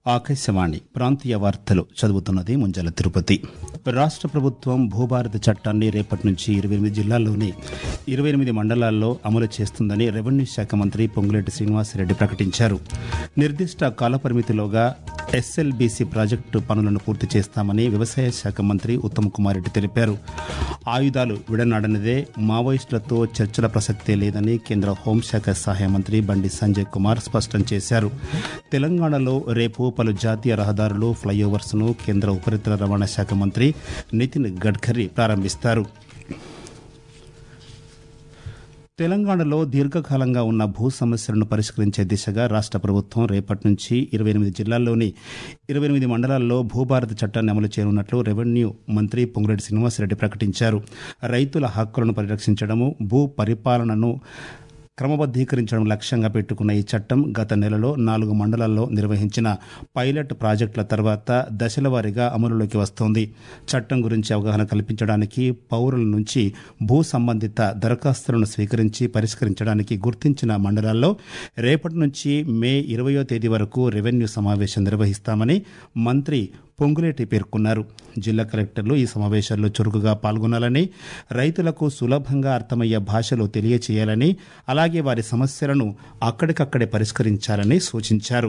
ఆకాశవాణి ప్రాంతీయ వార్తలు చదువుతున్నది ముంజల తిరుపతి. రాష్ట్ర ప్రభుత్వం భూభారతి చట్టాన్ని రేపటి నుంచి 28 జిల్లాల్లోని 28 మండలాల్లో అమలు చేస్తుందని రెవెన్యూ శాఖ మంత్రి పొంగులేటి శ్రీనివాసరెడ్డి ప్రకటించారు. నిర్దిష్ట కాలపరిమితిలోగా ఎస్ఎల్బీసీ ప్రాజెక్టు పనులను పూర్తి చేస్తామని వ్యవసాయ శాఖ మంత్రి ఉత్తమ్ కుమార్ రెడ్డి తెలిపారు. ఆయుధాలు విడనాడనిదే, మావోయిస్టులతో చర్చల ప్రసక్తే లేదని కేంద్ర హోంశాఖ సహాయ మంత్రి బండి సంజయ్ కుమార్ స్పష్టం చేశారు. తెలంగాణలో రేపు పలు జాతీయ రహదారులు, ఫ్లైఓవర్స్ ను కేంద్ర ఉపరితల రవాణా శాఖ మంత్రి నితిన్ గడ్కరీ ప్రారంభిస్తారు. తెలంగాణలో దీర్ఘకాలంగా ఉన్న భూ సమస్యలను పరిష్కరించే దిశగా రాష్ట్ర ప్రభుత్వం రేపటి నుంచి 28 జిల్లాల్లోని 28 మండలాల్లో భూభారతి చట్టాన్ని అమలు చేయనున్నట్లు రెవెన్యూ మంత్రి పొంగులేటి శ్రీనివాసరెడ్డి ప్రకటించారు. రైతుల హక్కులను పరిరక్షించడము, భూ పరిపాలనను క్రమబద్దీకరించడం లక్ష్యంగా పెట్టుకున్న ఈ చట్టం గత నెలలో 4 మండలాల్లో నిర్వహించిన పైలట్ ప్రాజెక్టుల తర్వాత దశల వారీగా అమలులోకి వస్తోంది. చట్టం గురించి అవగాహన కల్పించడానికి, పౌరుల నుంచి భూ సంబంధిత దరఖాస్తులను స్వీకరించి పరిష్కరించడానికి గుర్తించిన మండలాల్లో రేపటి నుంచి మే 20వ తేదీ వరకు రెవెన్యూ సమావేశం నిర్వహిస్తామని మంత్రి పొంగులేటి పేర్కొన్నారు. జిల్లా కలెక్టర్లు ఈ సమావేశాల్లో చురుకుగా పాల్గొనాలని, రైతులకు సులభంగా అర్థమయ్యే భాషలో తెలియచేయాలని, అలాగే వారి సమస్యలను అక్కడికక్కడే పరిష్కరించాలని సూచించారు.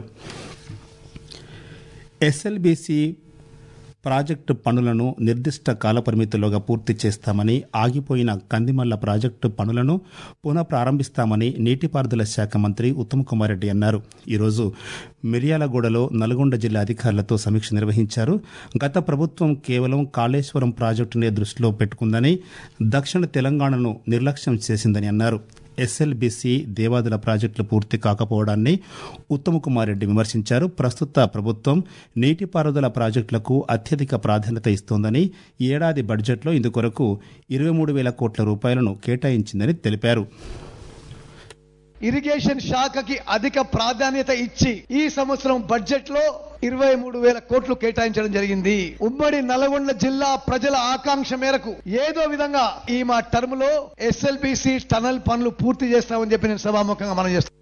ఎస్ఎల్బీసీ ప్రాజెక్టు పనులను నిర్దిష్ట కాలపరిమితిలోగా పూర్తి చేస్తామని, ఆగిపోయిన కందిమల్ల ప్రాజెక్టు పనులను పునః ప్రారంభిస్తామని నీటిపారుదల శాఖ మంత్రి ఉత్తమ్ కుమార్ రెడ్డి అన్నారు. ఈరోజు మిర్యాలగూడలో నల్గొండ జిల్లా అధికారులతో సమీక్ష నిర్వహించారు. గత ప్రభుత్వం కేవలం కాళేశ్వరం ప్రాజెక్టునే దృష్టిలో పెట్టుకుందని, దక్షిణ తెలంగాణను నిర్లక్ష్యం చేసిందని అన్నారు. ఎస్ఎల్బీసీ దేవాదుల ప్రాజెక్టులు పూర్తి కాకపోవడాన్ని ఉత్తమ్ కుమార్ రెడ్డి విమర్శించారు. ప్రస్తుత ప్రభుత్వం నీటిపారుదల ప్రాజెక్టులకు అత్యధిక ప్రాధాన్యత ఇస్తోందని, ఈ ఏడాది బడ్జెట్లో ఇందుకొరకు 23,000 కోట్ల రూపాయలను కేటాయించిందని తెలిపారు. ఇరిగేషన్ శాఖకి అధిక ప్రాధాన్యత ఇచ్చి ఈ సంవత్సరం బడ్జెట్ లో 23,000 కోట్లు కేటాయించడం జరిగింది. ఉమ్మడి నల్గొండ జిల్లా ప్రజల ఆకాంక్ష మేరకు ఏదో విధంగా ఈ మా టర్మ్ లో ఎస్ఎల్బీసీ టనల్ పనులు పూర్తి చేస్తామని చెప్పి నేను సభాముఖంగా మనం చేస్తాను.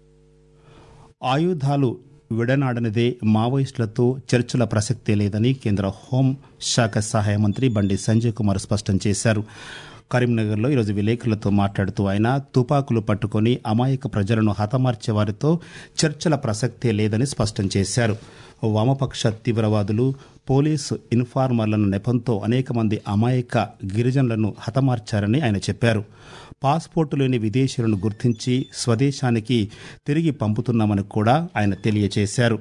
ఆయుధాలు విడనాడనిదే, మావోయిస్టులతో చర్చల ప్రసక్తే లేదని కేంద్ర హోం శాఖ సహాయ మంత్రి బండి సంజయ్ కుమార్ స్పష్టం చేశారు. కరీంనగర్లో ఈరోజు విలేకరులతో మాట్లాడుతూ ఆయన తుపాకులు పట్టుకుని అమాయక ప్రజలను హతమార్చే వారితో చర్చల ప్రసక్తే లేదని స్పష్టం చేశారు. వామపక్ష తీవ్రవాదులు, పోలీసు ఇన్ఫార్మర్లను నెపంతో అనేక మంది అమాయక గిరిజనులను హతమార్చారని ఆయన చెప్పారు. పాస్పోర్టు లేని విదేశీయులను గుర్తించి స్వదేశానికి తిరిగి పంపుతున్నామని కూడా ఆయన తెలియజేశారు.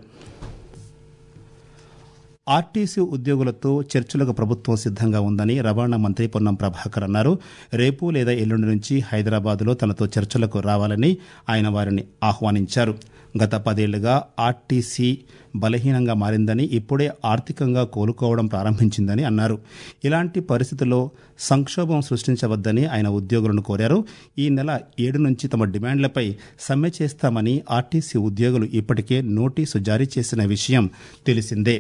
ఆర్టీసీ ఉద్యోగులతో చర్చలకు ప్రభుత్వం సిద్ధంగా ఉందని రవాణా మంత్రి పొన్నం ప్రభాకర్ అన్నారు. రేపు లేదా ఎల్లుండి నుంచి హైదరాబాద్లో తనతో చర్చలకు రావాలని ఆయన వారిని ఆహ్వానించారు. గత 10 ఏళ్లుగా ఆర్టీసీ బలహీనంగా మారిందని, ఇప్పుడే ఆర్థికంగా కోలుకోవడం ప్రారంభించిందని అన్నారు. ఇలాంటి పరిస్థితుల్లో సంక్షోభం సృష్టించవద్దని ఆయన ఉద్యోగులను కోరారు. ఈ నెల 7 నుంచి తమ డిమాండ్లపై సమ్మె చేస్తామని ఆర్టీసీ ఉద్యోగులు ఇప్పటికే నోటీసు జారీ చేసిన విషయం తెలిసిందే.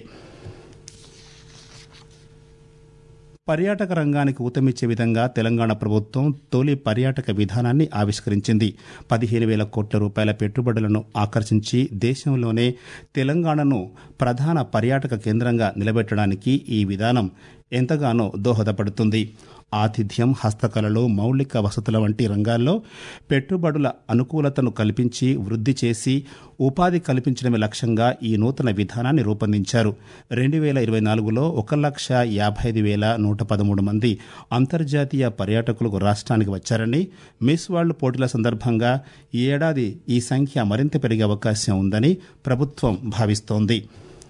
పర్యాటక రంగానికి ఊతమిచ్చే విధంగా తెలంగాణ ప్రభుత్వం తొలి పర్యాటక విధానాన్ని ఆవిష్కరించింది. 15,000 కోట్ల రూపాయల పెట్టుబడులను ఆకర్షించి దేశంలోనే తెలంగాణను ప్రధాన పర్యాటక కేంద్రంగా నిలబెట్టడానికి ఈ విధానం ఎంతగానో దోహదపడుతుంది. ఆతిథ్యం, హస్తకళలు, మౌలిక వసతుల వంటి రంగాల్లో పెట్టుబడుల అనుకూలతను కల్పించి వృద్ధి చేసి ఉపాధి కల్పించడమే లక్ష్యంగా ఈ నూతన విధానాన్ని రూపొందించారు. 2024లో 1,55,113 మంది అంతర్జాతీయ పర్యాటకులకు రాష్ట్రానికి వచ్చారని, మిస్ వరల్డ్ పోటీల సందర్భంగా ఈ ఏడాది ఈ సంఖ్య మరింత పెరిగే అవకాశం ఉందని ప్రభుత్వం భావిస్తోంది.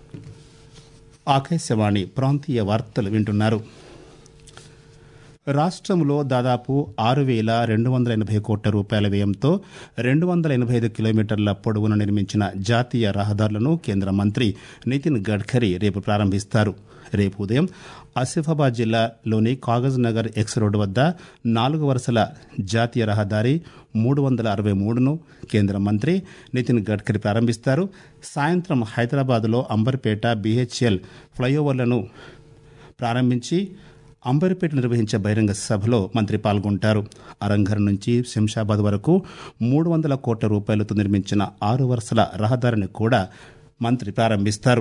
ఆకాశవాణి ప్రాంతీయ వార్తలు వింటున్నారు. రాష్ట్రంలో దాదాపు 6,280 కోట్ల రూపాయల వ్యయంతో 285 కిలోమీటర్ల పొడవున నిర్మించిన జాతీయ రహదారులను కేంద్ర మంత్రి నితిన్ గడ్కరీ రేపు ప్రారంభిస్తారు. రేపు ఉదయం ఆసిఫాబాద్ జిల్లాలోని కాగజ్ నగర్ ఎక్స్ రోడ్డు వద్ద 4 వరుసల జాతీయ రహదారి 363ను కేంద్ర మంత్రి నితిన్ గడ్కరీ ప్రారంభిస్తారు. సాయంత్రం హైదరాబాద్లో అంబర్పేట, BHL ఫ్లైఓవర్లను ప్రారంభించి అంబర్పేట నిర్వహించే బహిరంగ సభలో మంత్రి పాల్గొంటారు. అరంఘర్ నుంచి శంషాబాద్ వరకు 300 కోట్ల రూపాయలతో నిర్మించిన 6 వరుసల రహదారిని కూడా మంత్రి ప్రారంభిస్తారు.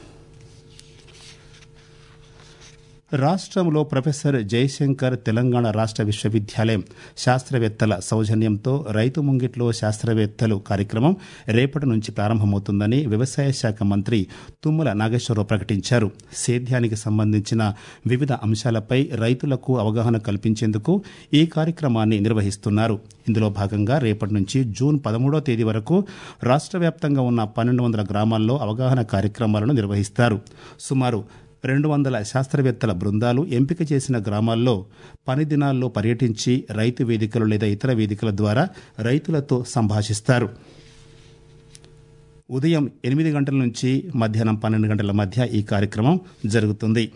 రాష్ట్రంలో ప్రొఫెసర్ జయశంకర్ తెలంగాణ రాష్ట్ర విశ్వవిద్యాలయం శాస్త్రవేత్తల సౌజన్యంతో రైతు ముంగిట్లో శాస్త్రవేత్తలు కార్యక్రమం రేపటి నుంచి ప్రారంభమవుతుందని వ్యవసాయ శాఖ మంత్రి తుమ్మల నాగేశ్వరరావు ప్రకటించారు. సేద్యానికి సంబంధించిన వివిధ అంశాలపై రైతులకు అవగాహన కల్పించేందుకు ఈ కార్యక్రమాన్ని నిర్వహిస్తున్నారు. ఇందులో భాగంగా రేపటి నుంచి జూన్ 13వ తేదీ వరకు రాష్ట్ర వ్యాప్తంగా ఉన్న 1200 గ్రామాల్లో అవగాహన కార్యక్రమాలను నిర్వహిస్తారు. సుమారు 200 శాస్త్రవేత్తల బృందాలు ఎంపిక చేసిన గ్రామాల్లో పని దినాల్లో పర్యటించి రైతు వేదికలు లేదా ఇతర వేదికల ద్వారా రైతులతో సంభాషిస్తారు. ఉదయం 8 గంటల నుంచి మధ్యాహ్నం 12 గంటల మధ్య ఈ కార్యక్రమం జరుగుతుంది.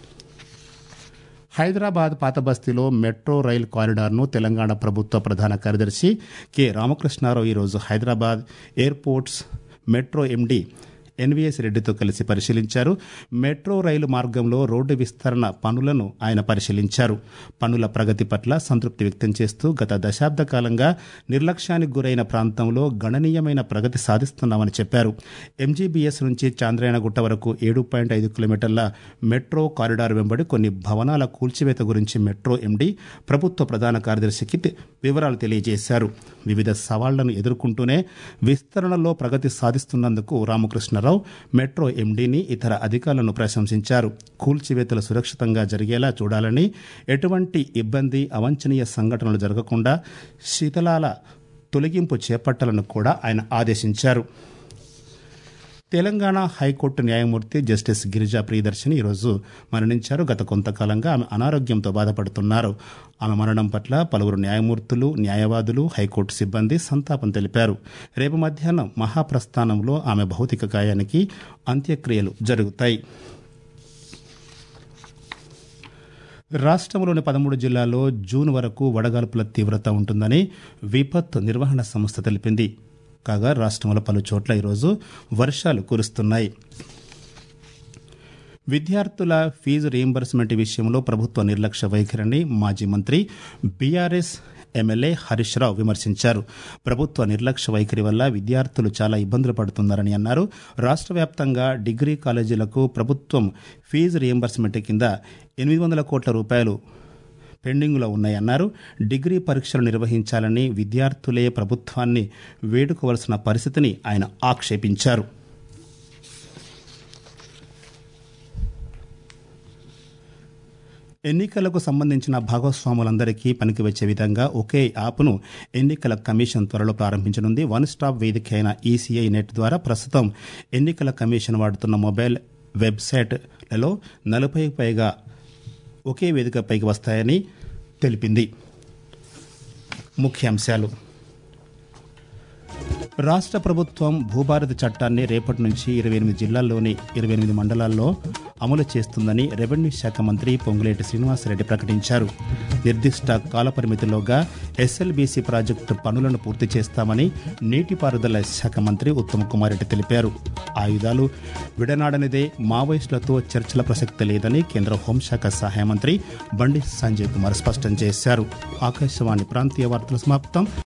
హైదరాబాద్ పాతబస్తీలో మెట్రో రైల్ కారిడార్ను తెలంగాణ ప్రభుత్వ ప్రధాన కార్యదర్శి కె రామకృష్ణారావు ఈరోజు Hyderabad airports metro MD NVS రెడ్డితో కలిసి పరిశీలించారు. మెట్రో రైలు మార్గంలో రోడ్డు విస్తరణ పనులను ఆయన పరిశీలించారు. పనుల ప్రగతి పట్ల సంతృప్తి వ్యక్తం చేస్తూ గత దశాబ్ద కాలంగా నిర్లక్ష్యానికి గురైన ప్రాంతంలో గణనీయమైన ప్రగతి సాధిస్తున్నామని చెప్పారు. ఎంజీబీఎస్ నుంచి చాంద్రాయణగుట్ట వరకు 7.5 కిలోమీటర్ల మెట్రో కారిడార్ వెంబడి కొన్ని భవనాల కూల్చివేత గురించి మెట్రో ఎండీ ప్రభుత్వ ప్రధాన కార్యదర్శికి వివరాలు తెలియజేశారు. వివిధ సవాళ్లను ఎదుర్కొంటూనే విస్తరణలో ప్రగతి సాధిస్తున్నందుకు రామకృష్ణరావు మెట్రో ఎండీని ఇతర అధికారులను ప్రశంసించారు. కూల్చివేతలు సురక్షితంగా జరిగేలా చూడాలని, ఎటువంటి ఇబ్బంది అవాంఛనీయ సంఘటనలు జరగకుండా శిథిలాల తొలగింపు చేపట్టాలని కూడా ఆయన ఆదేశించారు. తెలంగాణ హైకోర్టు న్యాయమూర్తి జస్టిస్ గిరిజా ప్రియదర్శిని ఈరోజు మరణించారు. గత కొంతకాలంగా ఆమె అనారోగ్యంతో బాధపడుతున్నారు. ఆమె మరణం పట్ల పలువురు న్యాయమూర్తులు, న్యాయవాదులు, హైకోర్టు సిబ్బంది సంతాపం తెలిపారు. రేపు మధ్యాహ్నం మహాప్రస్థానంలో ఆమె భౌతిక కాయానికి అంత్యక్రియలు జరుగుతాయి. రాష్ట్రంలోని 13 జిల్లాల్లో జూన్ వరకు వడగాల్పుల తీవ్రత ఉంటుందని విపత్తు నిర్వహణ సంస్థ తెలిపింది. కాగా రాష్ట్రంలో పలు చోట్ల ఈరోజు వర్షాలు కురుస్తున్నాయి. విద్యార్థుల ఫీజు రీయింబర్స్మెంట్ విషయంలో ప్రభుత్వ నిర్లక్ష్య వైఖరిని మాజీ మంత్రి బీఆర్ఎస్ ఎమ్మెల్యే హరీష్ రావు విమర్శించారు. ప్రభుత్వ నిర్లక్ష్య వైఖరి వల్ల విద్యార్థులు చాలా ఇబ్బందులు పడుతున్నారని అన్నారు. రాష్ట్ర వ్యాప్తంగా డిగ్రీ కాలేజీలకు ప్రభుత్వం ఫీజు రీయింబర్స్మెంట్ కింద 800 కోట్ల రూపాయలు పెండింగ్లో ఉన్నాయన్నారు. డిగ్రీ పరీక్షలు నిర్వహించాలని విద్యార్థులే ప్రభుత్వాన్ని వేడుకోవలసిన పరిస్థితిని ఆయన ఆక్షేపించారు. ఎన్నికలకు సంబంధించిన భాగస్వాములందరికీ పనికి వచ్చే విధంగా ఒకే యాప్ను ఎన్నికల కమిషన్ త్వరలో ప్రారంభించనుంది. వన్ స్టాప్ వేదిక అయిన ఈసీఐ నెట్ ద్వారా ప్రస్తుతం ఎన్నికల కమిషన్ వాడుతున్న మొబైల్ వెబ్సైట్లలో 40కి పైగా ఒకే వేదికపైకి వస్తాయని తెలిపింది. ముఖ్యాంశాలు: రాష్ట్ర ప్రభుత్వం భూభారతి చట్టాన్ని రేపటి నుంచి 28 జిల్లాల్లోని 28 మండలాల్లో అమలు చేస్తుందని రెవెన్యూ శాఖ మంత్రి పొంగులేటి శ్రీనివాసరెడ్డి ప్రకటించారు. నిర్దిష్ట కాలపరిమితిలోగా ఎస్ఎల్బీసీ ప్రాజెక్టు పనులను పూర్తి చేస్తామని నీటిపారుదల శాఖ మంత్రి ఉత్తమ్ కుమార్ రెడ్డి తెలిపారు. ఆయుధాలు విడనాడనిదే, మావోయిస్టులతో చర్చల ప్రసక్తి లేదని కేంద్ర హోంశాఖ సహాయ మంత్రి బండి సంజయ్ కుమార్ స్పష్టం చేశారు. ఆకాశవాణి ప్రాంతీయ వార్తలు సమాప్తం.